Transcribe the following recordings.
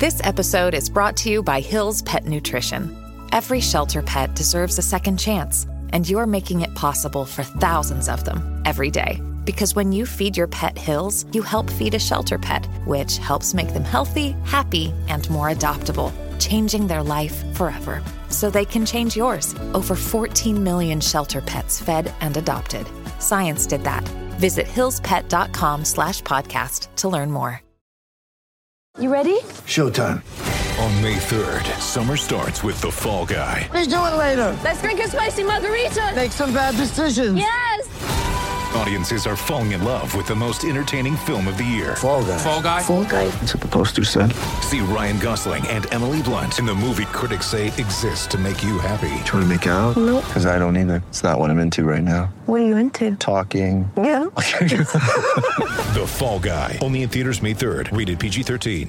This episode is brought to you by Hill's Pet Nutrition. Every shelter pet deserves a second chance, and you're making it possible for thousands of them every day. Because when you feed your pet Hill's, you help feed a shelter pet, which helps make them healthy, happy, and more adoptable, changing their life forever. So they can change yours. Over 14 million shelter pets fed and adopted. Science did that. Visit hillspet.com/podcast to learn more. You ready? Showtime. On May 3rd, summer starts with The Fall Guy. Let's do it later. Let's drink a spicy margarita. Make some bad decisions. Yes! Audiences are falling in love with the most entertaining film of the year. Fall Guy. Fall Guy? Fall guy. That's what the poster said. See Ryan Gosling and Emily Blunt in the movie critics say exists to make you happy. Trying to make it out? Nope. Because I don't either. It's not what I'm into right now. What are you into? Talking. Yeah. The Fall Guy. Only in theaters May 3rd. Rated PG-13.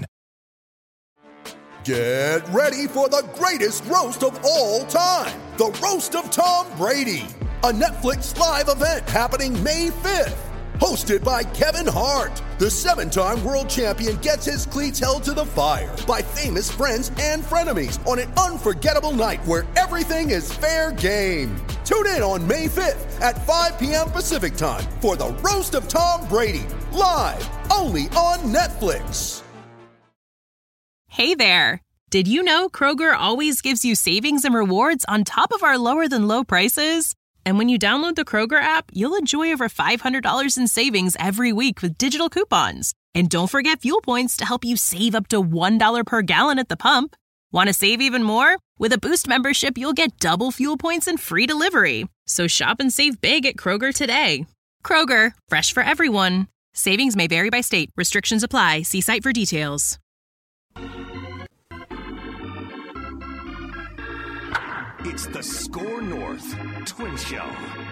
Get ready for the greatest roast of all time. The Roast of Tom Brady. A Netflix live event happening May 5th. Hosted by Kevin Hart. The 7-time world champion gets his cleats held to the fire by famous friends and frenemies on an unforgettable night where everything is fair game. Tune in on May 5th at 5 p.m. Pacific time for the Roast of Tom Brady. Live only on Netflix. Hey there! Did you know Kroger always gives you savings and rewards on top of our lower-than-low prices? And when you download the Kroger app, you'll enjoy over $500 in savings every week with digital coupons. And don't forget fuel points to help you save up to $1 per gallon at the pump. Want to save even more? With a Boost membership, you'll get double fuel points and free delivery. So shop and save big at Kroger today. Kroger, fresh for everyone. Savings may vary by state. Restrictions apply. See site for details. It's the Score North Twin Show.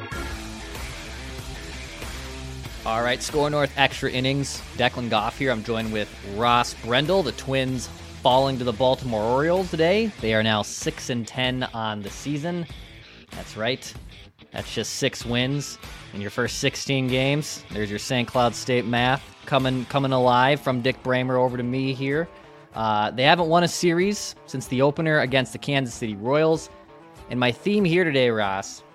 All right, Score North Extra Innings. Declan Goff here. I'm joined with Ross Brendel. The Twins falling to the Baltimore Orioles today. They are now 6-10 on the season. That's right. That's just 6 wins in your first 16 games. There's your St. Cloud State math coming alive from Dick Bramer over to me here. They haven't won a series since the opener against the Kansas City Royals. And my theme here today, Ross,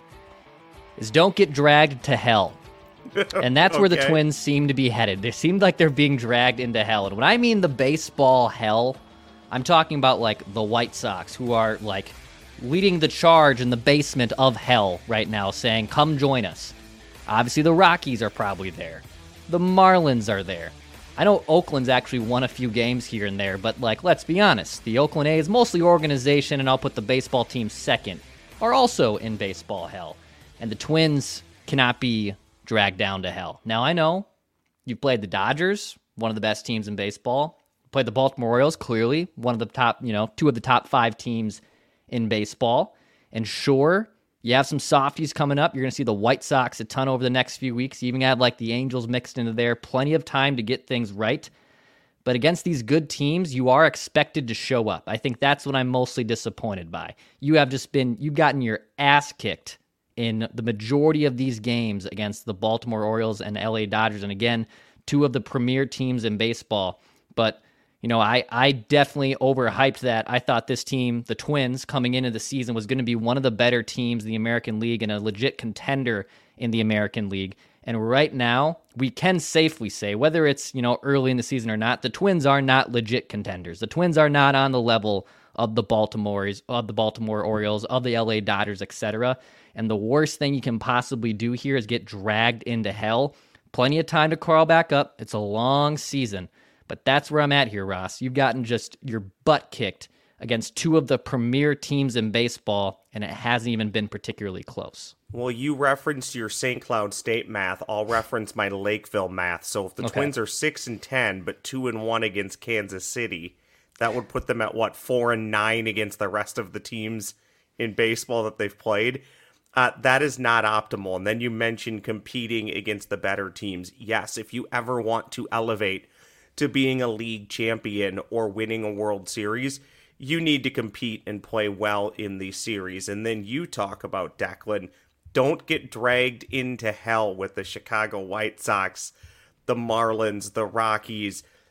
is don't get dragged to hell. And that's where the Twins seem to be headed. They seem like they're being dragged into hell. And when I mean the baseball hell, I'm talking about like the White Sox, who are like leading the charge in the basement of hell right now, saying, come join us. Obviously, the Rockies are probably there. The Marlins are there. I know Oakland's actually won a few games here and there, but, like, let's be honest. The Oakland A's, mostly organization, and I'll put the baseball team second, are also in baseball hell. And the Twins cannot be dragged down to hell. Now, I know you've played the Dodgers, one of the best teams in baseball. Played the Baltimore Orioles, clearly, one of the top, 2 of the top 5 teams in baseball. And sure, you have some softies coming up. You're going to see the White Sox a ton over the next few weeks. You even have like the Angels mixed into there. Plenty of time to get things right. But against these good teams, you are expected to show up. I think that's what I'm mostly disappointed by. You've gotten your ass kicked in the majority of these games against the Baltimore Orioles and LA Dodgers. And again, 2 of the premier teams in baseball. But I definitely overhyped that. I thought this team, the Twins, coming into the season was going to be one of the better teams in the American League and a legit contender in the American League. And right now, we can safely say, whether it's, early in the season or not, the Twins are not legit contenders. The Twins are not on the level of the Baltimore Orioles, of the LA Dodgers, etc. And the worst thing you can possibly do here is get dragged into hell. Plenty of time to crawl back up. It's a long season. But that's where I'm at here, Ross. You've gotten just your butt kicked against 2 of the premier teams in baseball, and it hasn't even been particularly close. Well, you referenced your St. Cloud State math. I'll reference my Lakeville math. So if the Twins are 6-10, but 2-1 against Kansas City, that would put them at 4-9 against the rest of the teams in baseball that they've played. That is not optimal. And then you mentioned competing against the better teams. Yes, if you ever want to elevate to being a league champion or winning a World Series, you need to compete and play well in these series. And then you talk about, Declan, don't get dragged into hell with the Chicago White Sox, the Marlins, the Rockies.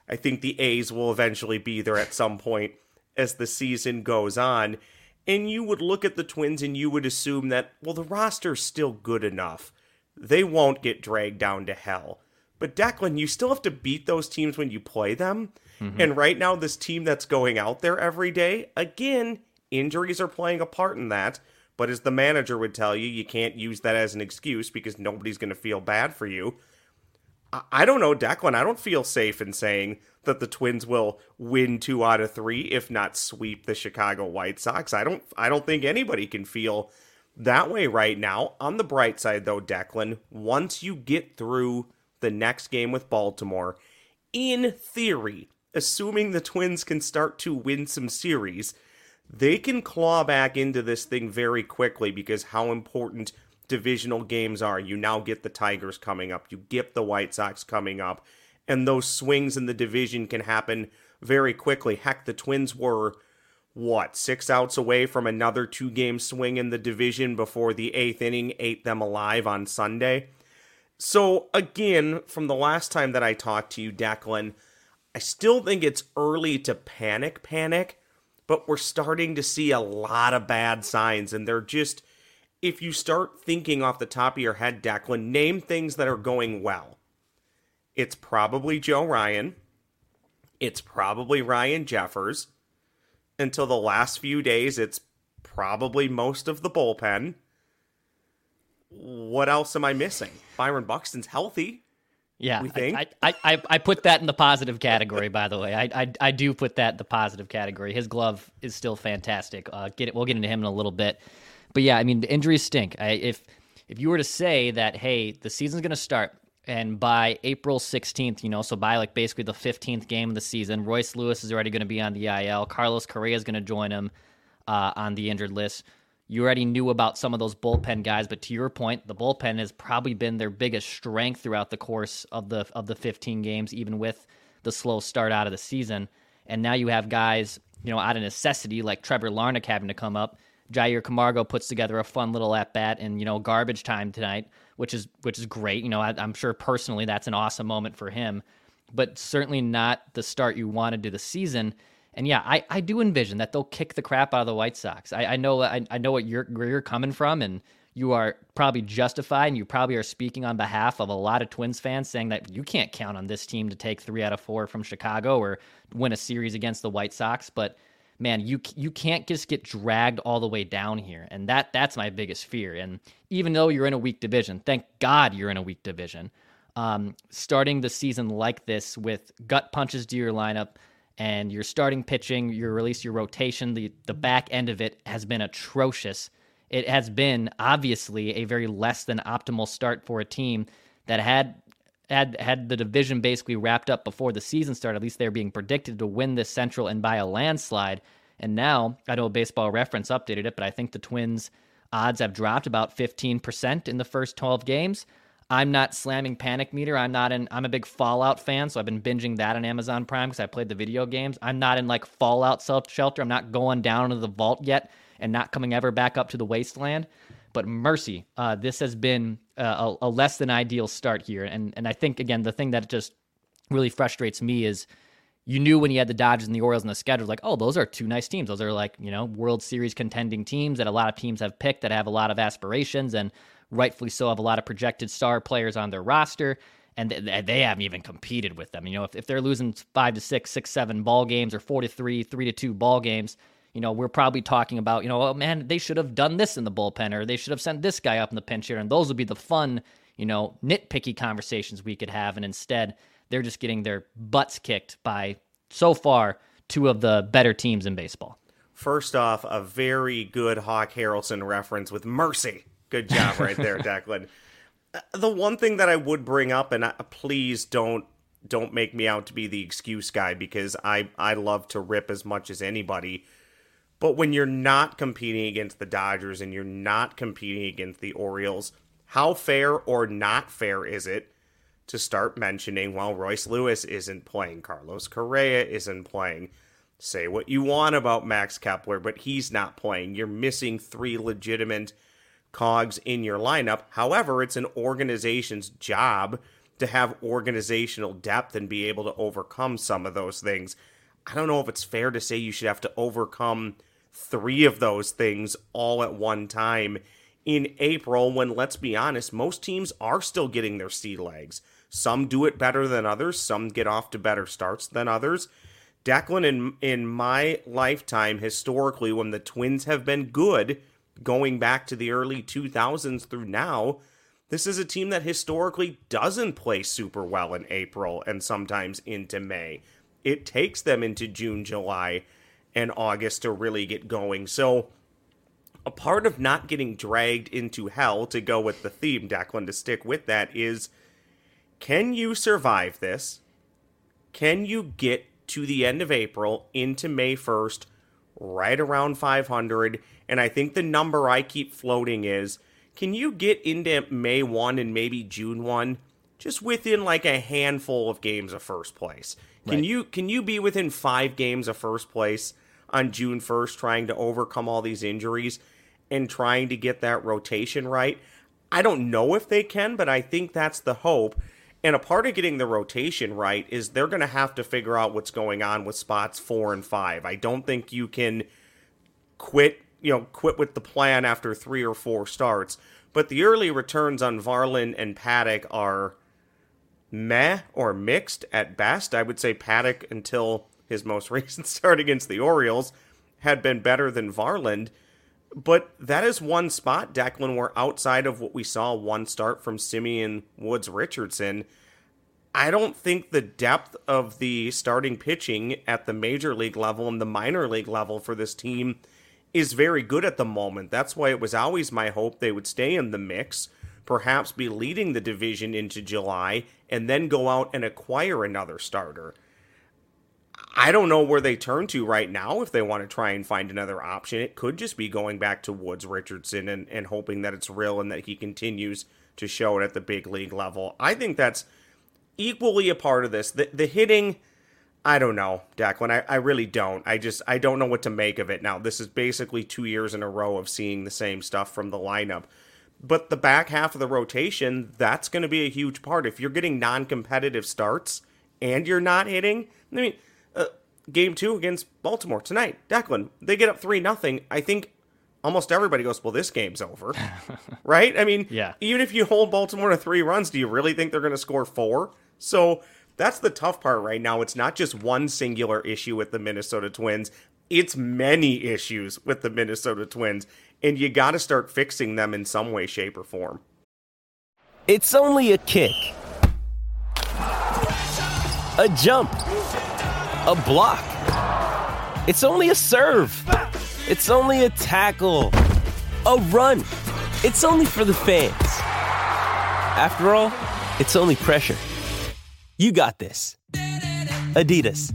I think the A's will eventually be there at some point as the season goes on. And you would look at the Twins and you would assume that, well, the roster's still good enough. They won't get dragged down to hell. But Declan, you still have to beat those teams when you play them. Mm-hmm. And right now, this team that's going out there every day, again, injuries are playing a part in that. But as the manager would tell you, you can't use that as an excuse because nobody's going to feel bad for you. I don't know, Declan. I don't feel safe in saying that the Twins will win 2 out of 3, if not sweep the Chicago White Sox. I don't think anybody can feel that way right now. On the bright side, though, Declan, once you get through the next game with Baltimore, in theory, assuming the Twins can start to win some series, they can claw back into this thing very quickly because how important divisional games are. You now get the Tigers coming up. You get the White Sox coming up. And those swings in the division can happen very quickly. Heck, the Twins were, 6 outs away from another 2-game swing in the division before the 8th inning ate them alive on Sunday. So, again, from the last time that I talked to you, Declan, I still think it's early to panic, but we're starting to see a lot of bad signs, and they're just, if you start thinking off the top of your head, Declan, name things that are going well. It's probably Joe Ryan. It's probably Ryan Jeffers. Until the last few days, it's probably most of the bullpen. What else am I missing? Byron Buxton's healthy. Yeah, we think. I put that in the positive category, by the way. I do put that in the positive category. His glove is still fantastic. We'll get into him in a little bit. But yeah, I mean, the injuries stink. If you were to say that, hey, the season's going to start, and by April 16th, so by like basically the 15th game of the season, Royce Lewis is already going to be on the IL. Carlos Correa is going to join him on the injured list. You already knew about some of those bullpen guys, but to your point, the bullpen has probably been their biggest strength throughout the course of the 15 games, even with the slow start out of the season. And now you have guys, out of necessity, like Trevor Larnach having to come up. Jair Camargo puts together a fun little at-bat in, garbage time tonight, which is great. I'm sure personally that's an awesome moment for him, but certainly not the start you wanted to the season. And yeah, I do envision that they'll kick the crap out of the White Sox. I know where you're coming from, and you are probably justified, and you probably are speaking on behalf of a lot of Twins fans saying that you can't count on this team to take 3 out of 4 from Chicago or win a series against the White Sox. But man, you can't just get dragged all the way down here, and that's my biggest fear. And even though you're in a weak division, thank God you're in a weak division. Starting the season like this with gut punches to your lineup, and your starting pitching, your rotation, the back end of it has been atrocious. It has been obviously a very less than optimal start for a team that had the division basically wrapped up before the season started. At least they're being predicted to win this Central and by a landslide. And now, I know Baseball Reference updated it, but I think the Twins' odds have dropped about 15% in the first 12 games. I'm not slamming Panic Meter. I'm a big Fallout fan, so I've been binging that on Amazon Prime because I played the video games. I'm not in like Fallout Self-Shelter. I'm not going down into the vault yet and not coming ever back up to the wasteland. But mercy, this has been a less than ideal start here. And I think, again, the thing that just really frustrates me is you knew when you had the Dodgers and the Orioles in the schedule, like, oh, those are 2 nice teams. Those are like, World Series contending teams that a lot of teams have picked that have a lot of aspirations and rightfully so have a lot of projected star players on their roster. And they haven't even competed with them. If they're losing 5-6, 6-7 ball games or 4-3, 3-2 ball games, we're probably talking about, oh man, they should have done this in the bullpen, or they should have sent this guy up in the pinch hitter. And those would be the fun, nitpicky conversations we could have. And instead, they're just getting their butts kicked by, so far, 2 of the better teams in baseball. First off, a very good Hawk Harrelson reference with mercy. Good job right there, Declan. The one thing that I would bring up, and please don't make me out to be the excuse guy, because I love to rip as much as anybody. But when you're not competing against the Dodgers and you're not competing against the Orioles, how fair or not fair is it to start mentioning, well, Royce Lewis isn't playing, Carlos Correa isn't playing. Say what you want about Max Kepler, but he's not playing. You're missing 3 legitimate cogs in your lineup. However, it's an organization's job to have organizational depth and be able to overcome some of those things. I don't know if it's fair to say you should have to overcome 3 of those things all at one time in April when, let's be honest, most teams are still getting their sea legs. Some do it better than others. Some get off to better starts than others. Declan, in my lifetime, historically, when the Twins have been good, going back to the early 2000s through now, this is a team that historically doesn't play super well in April and sometimes into May. It takes them into June, July, and August to really get going. So a part of not getting dragged into hell, to go with the theme, Declan, to stick with that, is can you survive this? Can you get to the end of April into May 1st, right around 500? And I think the number I keep floating is, can you get into May 1 and maybe June 1 just within like a handful of games of first place? Can you be within 5 games of first place on June 1st trying to overcome all these injuries and trying to get that rotation right? I don't know if they can, but I think that's the hope. And a part of getting the rotation right is they're going to have to figure out what's going on with spots 4 and 5. I don't think you can quit with the plan after 3 or 4 starts. But the early returns on Varland and Paddock are meh or mixed at best. I would say Paddock, until his most recent start against the Orioles, had been better than Varland. But that is one spot, Declan, where outside of what we saw one start from Simeon Woods Richardson, I don't think the depth of the starting pitching at the major league level and the minor league level for this team is very good at the moment. That's why it was always my hope they would stay in the mix, perhaps be leading the division into July, and then go out and acquire another starter. I don't know where they turn to right now if they want to try and find another option. It could just be going back to Woods Richardson and hoping that it's real and that he continues to show it at the big league level. I think that's equally a part of this. The hitting, I don't know, Declan. I really don't. I don't know what to make of it now. This is basically 2 years in a row of seeing the same stuff from the lineup. But the back half of the rotation, that's going to be a huge part. If you're getting non-competitive starts and you're not hitting, I mean, Game 2 against Baltimore tonight, Declan, they get up 3-0. I think almost everybody goes, well, this game's over, right? I mean, yeah. Even if you hold Baltimore to 3 runs, do you really think they're going to score 4? So that's the tough part right now. It's not just one singular issue with the Minnesota Twins. It's many issues with the Minnesota Twins, and you got to start fixing them in some way, shape, or form. It's only a kick, a jump, a block. It's only a serve. It's only a tackle, a run. It's only for the fans. After all, it's only pressure. You got this. Adidas.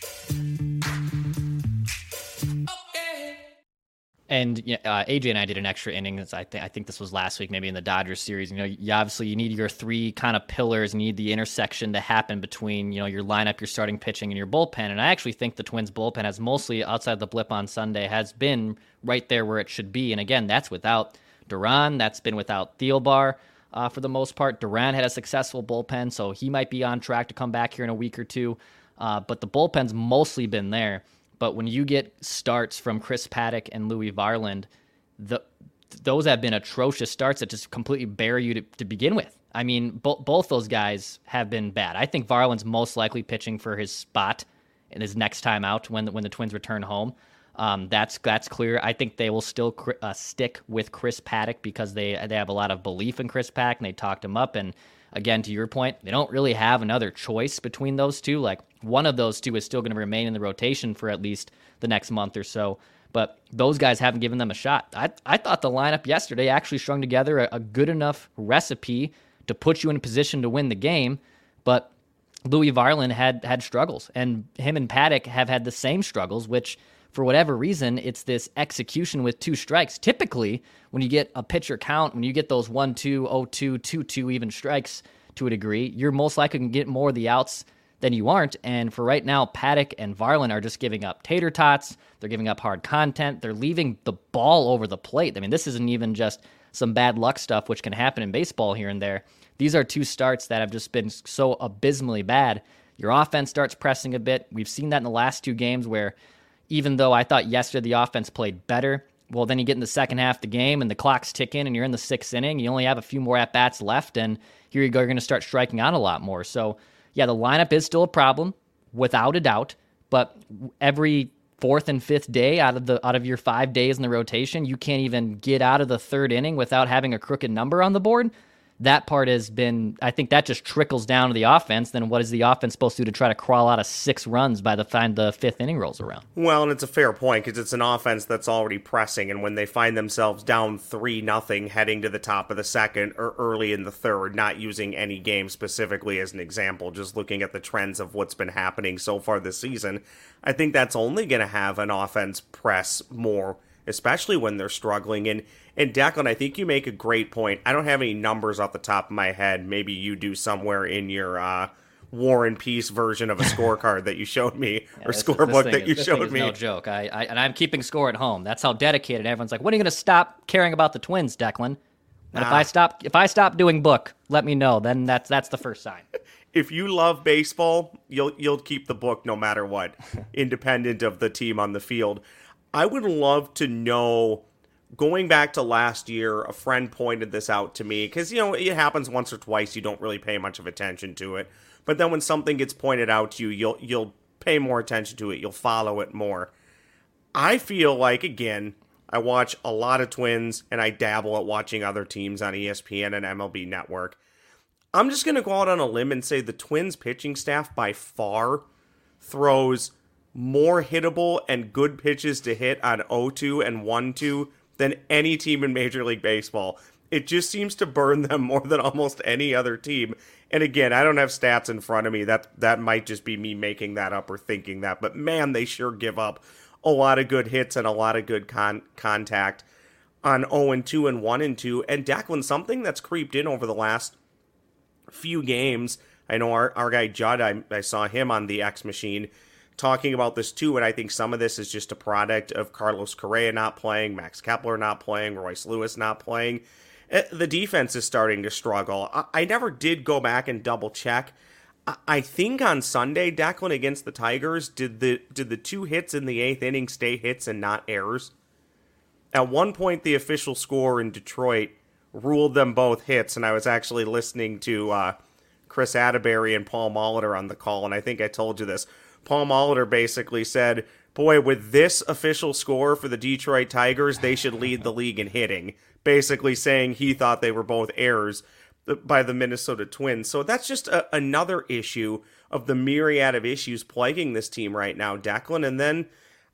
And AJ and I did an extra innings. I think this was last week, maybe in the Dodgers series. You need your 3 kind of pillars. You need the intersection to happen between your lineup, your starting pitching, and your bullpen. And I actually think the Twins bullpen has mostly, outside the blip on Sunday, has been right there where it should be. And again, that's without Duran. That's been without Thielbar for the most part. Duran had a successful bullpen, so he might be on track to come back here in a week or two. But the bullpen's mostly been there. But when you get starts from Chris Paddock and Louis Varland, those have been atrocious starts that just completely bury you to begin with. I mean, both those guys have been bad. I think Varland's most likely pitching for his spot in his next time out when the Twins return home. That's clear. I think they will still stick with Chris Paddock because they have a lot of belief in Chris Paddock, and they talked him up. And again, to your point, they don't really have another choice between those two. Like, one of those two is still going to remain in the rotation for at least the next month or so. But those guys haven't given them a shot. I thought the lineup yesterday actually strung together a good enough recipe to put you in a position to win the game. But Louis Varland had struggles, and him and Paddock have had the same struggles, which, for whatever reason, it's this execution with 2 strikes. Typically, when you get a pitcher count, when you get those 1-2, 0-2, 2-2 even strikes to a degree, you're most likely going to get more of the outs than you aren't. And for right now, Paddock and Varland are just giving up tater tots. They're giving up hard content. They're leaving the ball over the plate. I mean, this isn't even just some bad luck stuff, which can happen in baseball here and there. these are two starts that have just been so abysmally bad. Your offense starts pressing a bit. We've seen that in the last two games where even though I thought yesterday the offense played better, well, then you get in the second half of the game and the clock's ticking and you're in the sixth inning. You only have a few more at-bats left, and here you go, you're going to start striking out a lot more. So, yeah, the lineup is still a problem, without a doubt, but every fourth and fifth day out of your 5 days in the rotation, you can't even get out of the third inning without having a crooked number on the board. That part has been, I think that just trickles down to the offense. Then what is the offense supposed to do to try to crawl out of 6 runs by the time the fifth inning rolls around? Well, and it's a fair point because it's an offense that's already pressing, and when they find themselves down 3-0 heading to the top of the second or early in the third, not using any game specifically as an example, just looking at the trends of what's been happening so far this season, I think that's only going to have an offense press more, especially when they're struggling. And Declan, I think you make a great point. I don't have any numbers off the top of my head. Maybe you do somewhere in your War and Peace version of a scorecard that you showed me, or scorebook that you showed me. No joke. And I'm keeping score at home. That's how dedicated everyone's like. When are you going to stop caring about the Twins, Declan? And if I stop doing book, let me know. Then that's the first sign. If you love baseball, you'll keep the book no matter what, independent of the team on the field. I would love to know, going back to last year, a friend pointed this out to me, because, it happens once or twice, you don't really pay much of attention to it. But then when something gets pointed out to you, you'll pay more attention to it, you'll follow it more. I feel like, again, I watch a lot of Twins, and I dabble at watching other teams on ESPN and MLB Network. I'm just going to go out on a limb and say the Twins pitching staff by far throws more hittable and good pitches to hit on 0-2 and 1-2 than any team in Major League Baseball. It just seems to burn them more than almost any other team. And again, I don't have stats in front of me. That might just be me making that up or thinking that. But man, they sure give up a lot of good hits and a lot of good contact on 0-2 and 1-2. And Declan, something that's creeped in over the last few games, I know our guy Judd, I saw him on the X Machine talking about this too, and I think some of this is just a product of Carlos Correa not playing, Max Kepler not playing, Royce Lewis not playing. The defense is starting to struggle. I never did go back and double check. I think on Sunday, Declan, against the Tigers, did the 2 hits in the 8th inning stay hits and not errors? At one point, the official score in Detroit ruled them both hits, and I was actually listening to Chris Atterbury and Paul Molitor on the call, and I think I told you this. Paul Molitor basically said, boy, with this official score for the Detroit Tigers, they should lead the league in hitting. Basically saying he thought they were both errors by the Minnesota Twins. So that's just another issue of the myriad of issues plaguing this team right now, Declan. And then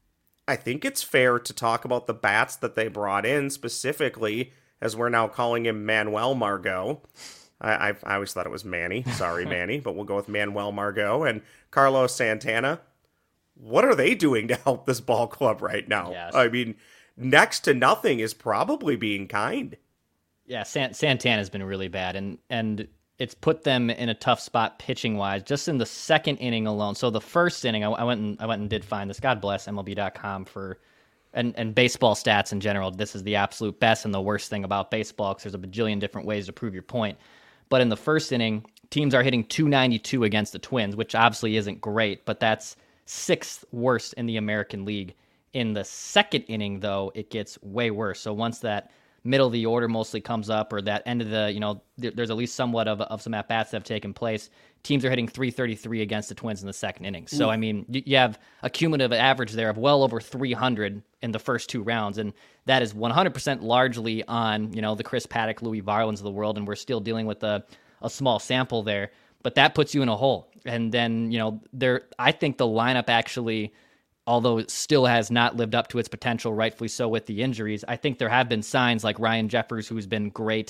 I think it's fair to talk about the bats that they brought in, specifically, as we're now calling him Manuel Margot. I always thought it was Manny. Sorry, Manny, but we'll go with Manuel Margot and Carlos Santana. What are they doing to help this ball club right now? Yes. I mean, next to nothing is probably being kind. Yeah, Santana's been really bad, and it's put them in a tough spot pitching-wise, just in the second inning alone. So the first inning, I went and did find this. God bless MLB.com for and baseball stats in general. This is the absolute best and the worst thing about baseball, because there's a bajillion different ways to prove your point. But in the first inning, teams are hitting .292 against the Twins, which obviously isn't great, but that's 6th worst in the American League. In the second inning, though, it gets way worse. So once that middle of the order mostly comes up, or that end of the, there's at least somewhat of some at-bats that have taken place, teams are hitting .333 against the Twins in the second inning. So, I mean, you have a cumulative average there of well over 300 in the first 2 rounds, and that is 100% largely on, the Chris Paddock, Louis Varlands of the world, and we're still dealing with a small sample there. But that puts you in a hole. And then, I think the lineup actually, although it still has not lived up to its potential, rightfully so with the injuries, I think there have been signs like Ryan Jeffers, who's been great.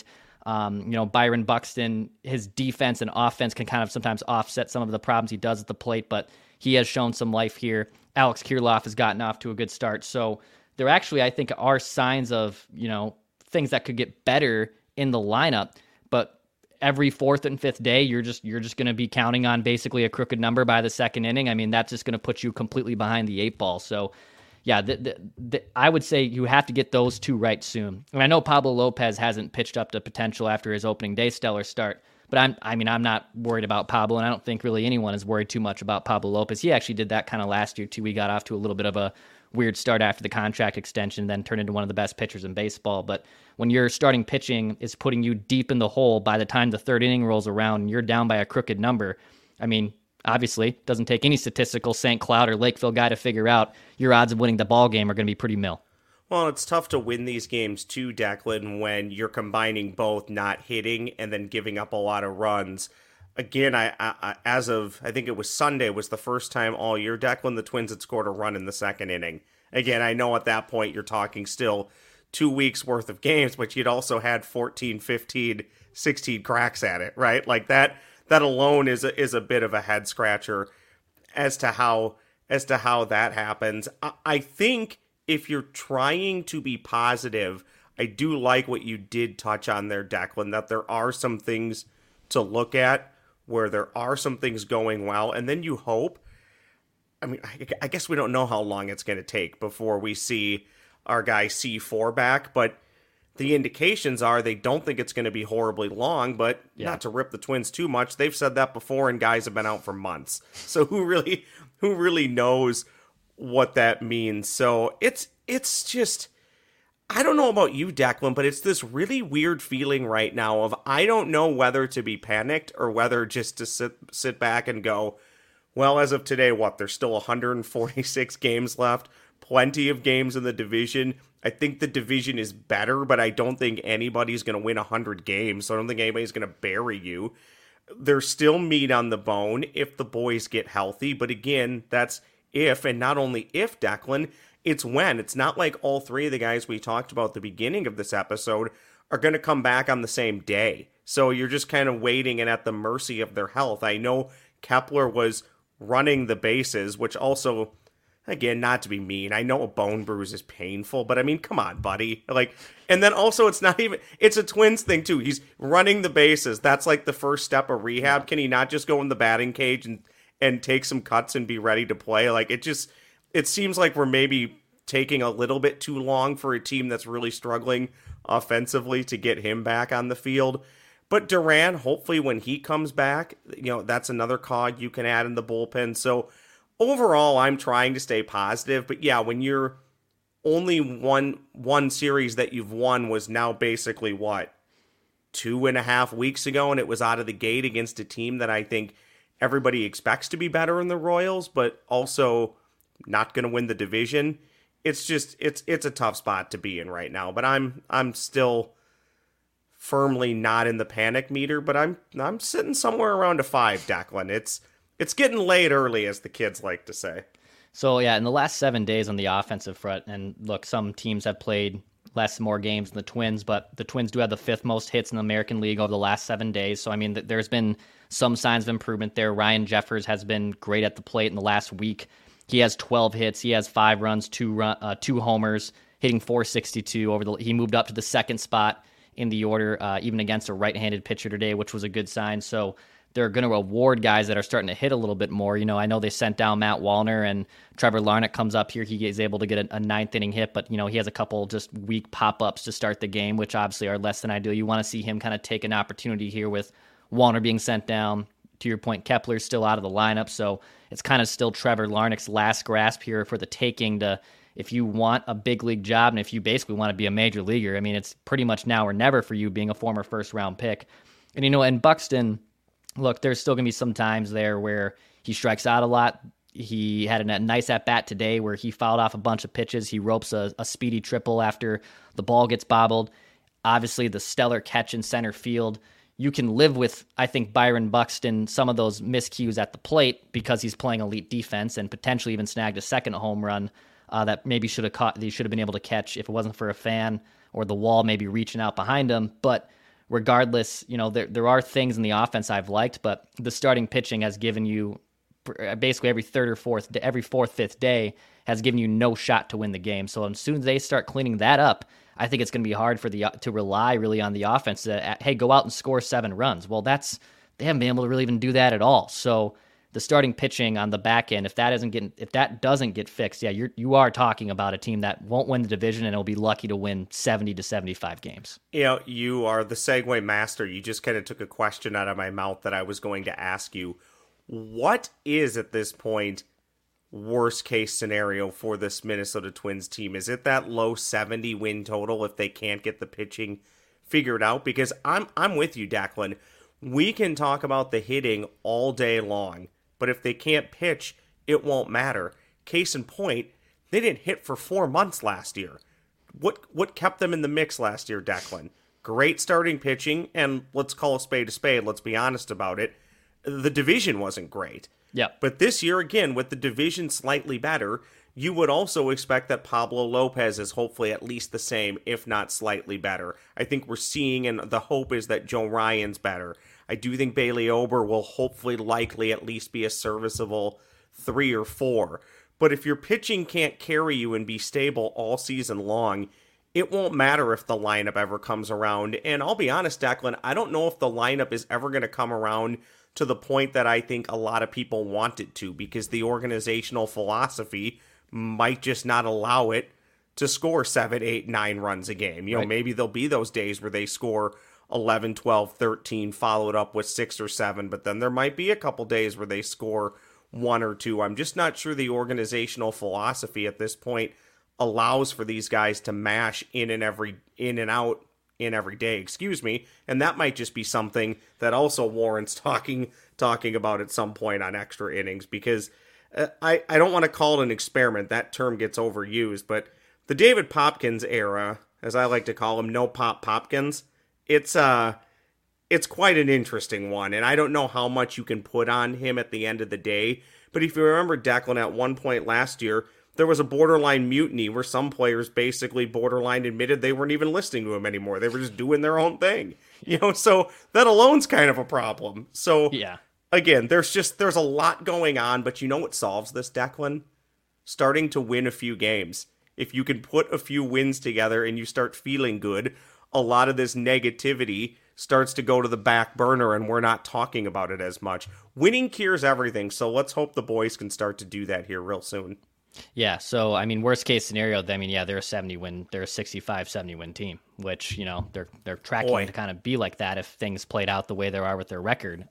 Byron Buxton, his defense and offense can kind of sometimes offset some of the problems he does at the plate, but he has shown some life here. Alex Kirilloff has gotten off to a good start. So there actually, I think, are signs of, things that could get better in the lineup, but every 4th and 5th day, you're just going to be counting on basically a crooked number by the second inning. I mean, that's just going to put you completely behind the 8 ball. So, yeah, I would say you have to get those 2 right soon. And I know Pablo Lopez hasn't pitched up to potential after his opening day stellar start, But I'm not worried about Pablo, and I don't think really anyone is worried too much about Pablo Lopez. He actually did that kind of last year too. We got off to a little bit of a weird start after the contract extension, then turned into one of the best pitchers in baseball. But when your starting pitching is putting you deep in the hole by the time the third inning rolls around and you're down by a crooked number, I mean, obviously, it doesn't take any statistical St. Cloud or Lakeville guy to figure out your odds of winning the ball game are going to be pretty mil. Well, it's tough to win these games too, Declan, when you're combining both not hitting and then giving up a lot of runs. Again, I as of, I think it was Sunday, was the first time all year, Declan, the Twins had scored a run in the second inning. Again, I know at that point you're talking still 2 weeks worth of games, but you'd also had 14, 15, 16 cracks at it, right? Like that alone is a bit of a head scratcher as to how that happens. I think if you're trying to be positive, I do like what you did touch on there, Declan, that there are some things to look at where there are some things going well, and then you hope. I mean, I guess we don't know how long it's going to take before we see our guy C4 back, but the indications are they don't think it's going to be horribly long, but not to rip the Twins too much. They've said that before, and guys have been out for months. So who really knows what that means? So it's just, I don't know about you, Declan, but it's this really weird feeling right now of I don't know whether to be panicked or whether just to sit back and go, well, as of today, there's still 146 games left, plenty of games in the division. I think the division is better, but I don't think anybody's going to win 100 games, so I don't think anybody's going to bury you. There's still meat on the bone if the boys get healthy, but again, that's if, and not only if, Declan, it's when. It's not like all three of the guys we talked about at the beginning of this episode are going to come back on the same day. So you're just kind of waiting and at the mercy of their health. I know Kepler was running the bases, which also, again, not to be mean, I know a bone bruise is painful, but I mean, come on, buddy. Like, and then also it's a Twins thing too. He's running the bases. That's like the first step of rehab. Can he not just go in the batting cage and take some cuts and be ready to play? Like, it seems like we're maybe taking a little bit too long for a team that's really struggling offensively to get him back on the field. But Duran, hopefully when he comes back, that's another cog you can add in the bullpen. So overall, I'm trying to stay positive. But yeah, when you're only one series that you've won was now basically 2.5 weeks ago, and it was out of the gate against a team that I think everybody expects to be better in the Royals, but also not going to win the division. It's just it's a tough spot to be in right now. But I'm still firmly not in the panic meter, but I'm sitting somewhere around a 5, Declan. It's getting late early, as the kids like to say. So yeah, in the last 7 days on the offensive front, and look, some teams have played more games than the Twins, but the Twins do have the 5th most hits in the American League over the last 7 days. So I mean, there's been some signs of improvement there. Ryan Jeffers has been great at the plate in the last week. He has 12 hits. He has 5 runs, 2 homers, hitting .462 he moved up to the 2nd spot in the order, even against a right-handed pitcher today, which was a good sign. So they're going to reward guys that are starting to hit a little bit more. I know they sent down Matt Wallner, and Trevor Larnach comes up here. He is able to get a 9th inning hit, but he has a couple just weak pop-ups to start the game, which obviously are less than ideal. You want to see him kind of take an opportunity here with Wallner being sent down. To your point, Kepler's still out of the lineup, so it's kind of still Trevor Larnach's last grasp here for the taking if you want a big league job and if you basically want to be a major leaguer. I mean, it's pretty much now or never for you being a former first-round pick. And, and Buxton, look, there's still going to be some times there where he strikes out a lot. He had a nice at-bat today where he fouled off a bunch of pitches. He ropes a speedy triple after the ball gets bobbled. Obviously, the stellar catch in center field. You can live with, I think, Byron Buxton, some of those miscues at the plate because he's playing elite defense and potentially even snagged a second home run that maybe should have been able to catch if it wasn't for a fan or the wall maybe reaching out behind him. But regardless, there are things in the offense I've liked, but the starting pitching has given you basically every fourth, fifth day has given you no shot to win the game. So as soon as they start cleaning that up, I think it's going to be hard to rely really on the offense hey, go out and score 7 runs. Well, they haven't been able to really even do that at all. So the starting pitching on the back end, if that doesn't get fixed, yeah, you are talking about a team that won't win the division and will be lucky to win 70 to 75 games. You are the segue master. You just kind of took a question out of my mouth that I was going to ask you. What is, at this point, worst case scenario for this Minnesota Twins team? Is it that low 70 win total if they can't get the pitching figured out? Because I'm with you, Declan. We can talk about the hitting all day long, but if they can't pitch, it won't matter. Case in point, they didn't hit for 4 months last year. What kept them in the mix last year, Declan? Great starting pitching, and let's call a spade, let's be honest about it. The division wasn't great. Yeah. But this year, again, with the division slightly better, you would also expect that Pablo Lopez is hopefully at least the same, if not slightly better. I think we're seeing, and the hope is that Joe Ryan's better. I do think Bailey Ober will hopefully likely at least be a serviceable 3 or 4. But if your pitching can't carry you and be stable all season long, it won't matter if the lineup ever comes around. And I'll be honest, Declan, I don't know if the lineup is ever going to come around to the point that I think a lot of people want it to, because the organizational philosophy might just not allow it to score 7, 8, 9 runs a game. Right. Maybe there'll be those days where they score 11, 12, 13, followed up with 6 or 7, but then there might be a couple days where they score 1 or 2. I'm just not sure the organizational philosophy at this point allows for these guys to mash in and out in every day, and that might just be something that also warrants talking about at some point on Extra Innings, because I don't want to call it an experiment. That term gets overused, but the David Popkins era, as I like to call him, no Popkins, it's quite an interesting one, and I don't know how much you can put on him at the end of the day, but if you remember, Declan, at one point last year, there was a borderline mutiny where some players basically borderline admitted they weren't even listening to him anymore. They were just doing their own thing, so that alone's kind of a problem. So yeah, again, there's a lot going on, but you know what solves this, Declan? Starting to win a few games. If you can put a few wins together and you start feeling good, a lot of this negativity starts to go to the back burner and we're not talking about it as much. Winning cures everything, so let's hope the boys can start to do that here real soon. Yeah, so I mean, worst case scenario, they're a 65-70 win team, which they're tracking to kind of be like that if things played out the way they are with their record.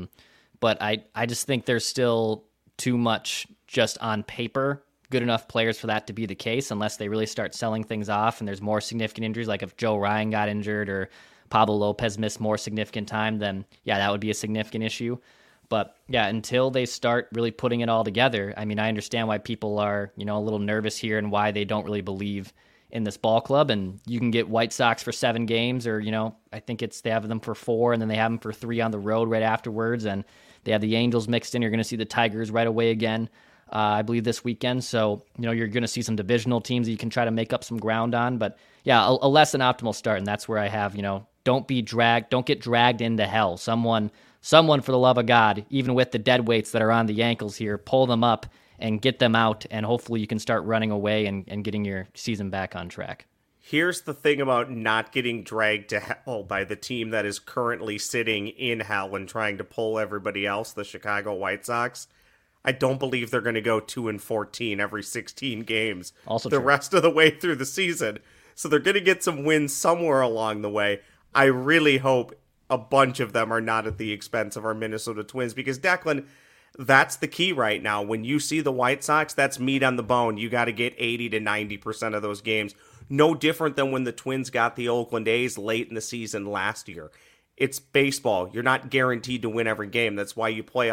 But I just think there's still too much just on paper good enough players for that to be the case, unless they really start selling things off and there's more significant injuries, like if Joe Ryan got injured or Pablo Lopez missed more significant time, then yeah, that would be a significant issue. But yeah, until they start really putting it all together, I mean, I understand why people are, a little nervous here and why they don't really believe in this ball club. And you can get White Sox for 7 games, or, I think they have them for 4, and then they have them for 3 on the road right afterwards. And they have the Angels mixed in. You're going to see the Tigers right away again, I believe, this weekend. So, you're going to see some divisional teams that you can try to make up some ground on. But yeah, a less than optimal start. And that's where I have, don't get dragged into hell. Someone, for the love of God, even with the dead weights that are on the ankles here, pull them up and get them out, and hopefully you can start running away and getting your season back on track. Here's the thing about not getting dragged to hell by the team that is currently sitting in hell and trying to pull everybody else, the Chicago White Sox. I don't believe they're going to go 2-14 every 16 games also the true. Rest of the way through the season. So they're going to get some wins somewhere along the way. I really hope a bunch of them are not at the expense of our Minnesota Twins, because Declan, that's the key right now. When you see the White Sox, that's meat on the bone. You got to get 80 to 90% of those games. No different than when the Twins got the Oakland A's late in the season last year. It's baseball. You're not guaranteed to win every game. That's why you play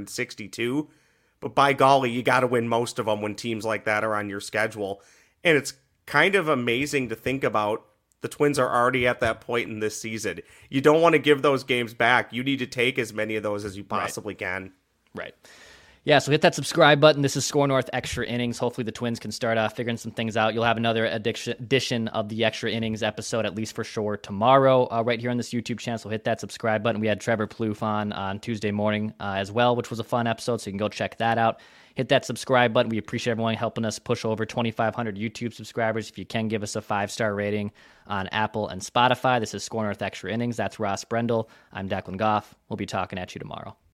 162. But by golly, you got to win most of them when teams like that are on your schedule. And it's kind of amazing to think about. The Twins are already at that point in this season. You don't want to give those games back. You need to take as many of those as you possibly can. Right. Yeah, so hit that subscribe button. This is Score North Extra Innings. Hopefully the Twins can start figuring some things out. You'll have another edition of the Extra Innings episode, at least for sure, tomorrow, right here on this YouTube channel. So hit that subscribe button. We had Trevor Plouffe on Tuesday morning as well, which was a fun episode, so you can go check that out. Hit that subscribe button. We appreciate everyone helping us push over 2,500 YouTube subscribers. If you can, give us a 5-star rating on Apple and Spotify. This is Score North Extra Innings. That's Ross Brendel. I'm Declan Goff. We'll be talking at you tomorrow.